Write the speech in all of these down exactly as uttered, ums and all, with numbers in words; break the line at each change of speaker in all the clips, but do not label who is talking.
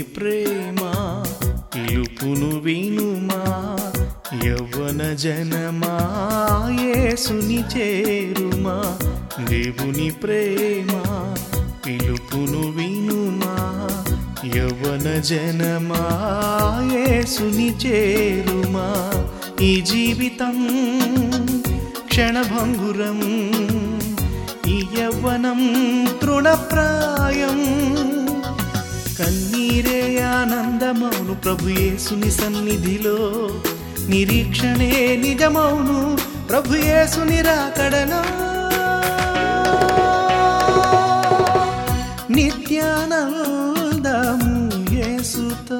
ప్రేమ పిలుపును వినుమా యవ్వన జనమా యేసుని చేరుమా దేవుని ప్రేమ పిలుపును వినుమా యవ్వన జనమా యేసుని చేరుమా ఈ జీవితం క్షణభంగురం ఈ యవ్వనం తృణప్రాయం కన్నీరే ఆనందమౌను ప్రభు యేసుని సన్నిధిలో నిరీక్షణే నిజమౌను ప్రభు యేసుని రాకడలో నిత్యానందము యేసుతో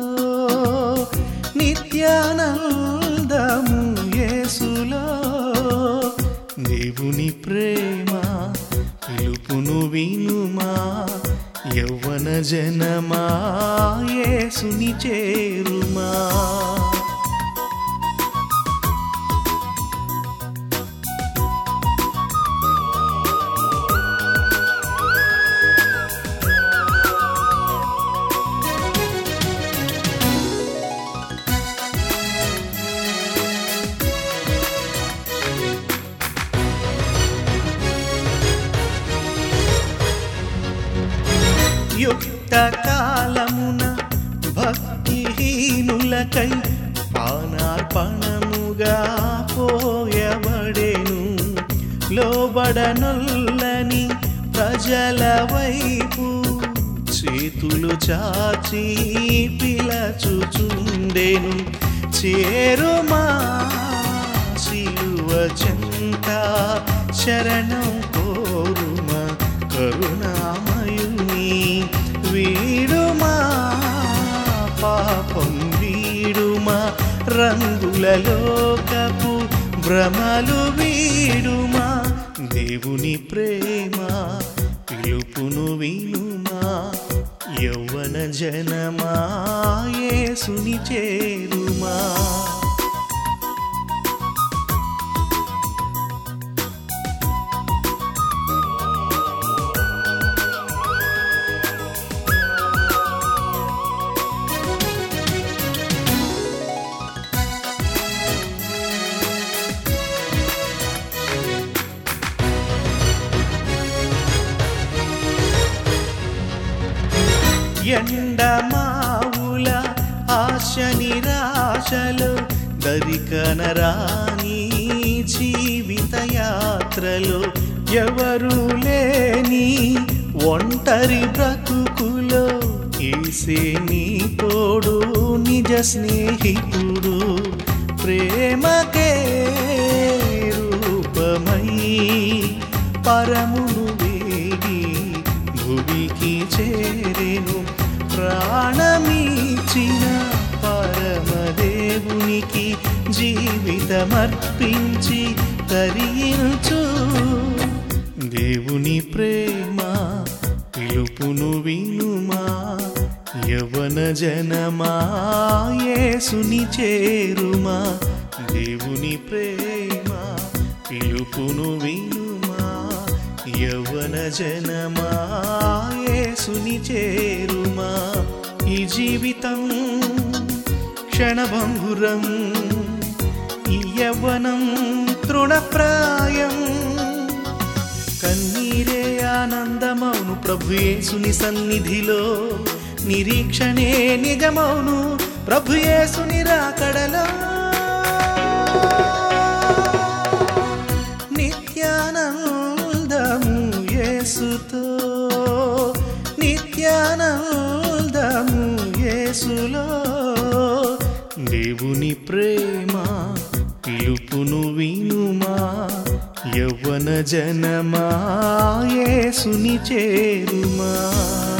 నిత్యానందము యేసులో దేవుని ప్రేమ పిలుపును వినుమా యవ్వన జనమా యేసుని చేరుమా యుక్త కాలమున భక్తిహీనులకై పానార్పణముగా పోయబడెను లోబడనొల్లని ప్రజల వైపు చేతులు చాచి పిలచుచుండెను చేరుమా సిలువ చెంత శరణం కోరుమా కరుణామయుని వీడుమా పాపం వీడుమా రంగుల లోకపు భ్రమలు వీడుమా దేవుని ప్రేమ పిలుపును వినుమా యవ్వన జనమా యేసుని చేరుమా ఎండమావుల ఆశ నిరాశలు దరికనరాని జీవిత యాత్రలో ఎవరు లేని ఒంటరి బ్రతుకులో యేసే నీ తోడు నిజ స్నేహితుడు ప్రేమకే రూపమై పరమును వేగి భువికి చేరెను ప్రాణమిచ్చిన పరమదేవునికి జీవితమర్పించి తరించు దేవుని ప్రేమ పిలుపును వినుమా యవ్వన జనమా యేసుని చేరుమా దేవుని ప్రేమ పిలుపును వినుమా యవ్వన జనమా యేసుని చేరుమా ఈ జీవితం క్షణభంగురం ఈ యవ్వనం తృణప్రాయం కన్నీరే ఆనందమౌను ప్రభు యేసుని సన్నిధిలో నిరీక్షణే నిజమౌను ప్రభు యేసుని రాకడలో నిత్యానందము యేసుతో నిత్యానందము యేసులో దేవుని ప్రేమ పిలుపును వినుమా యవ్వన జనమా యేసుని చేరుమా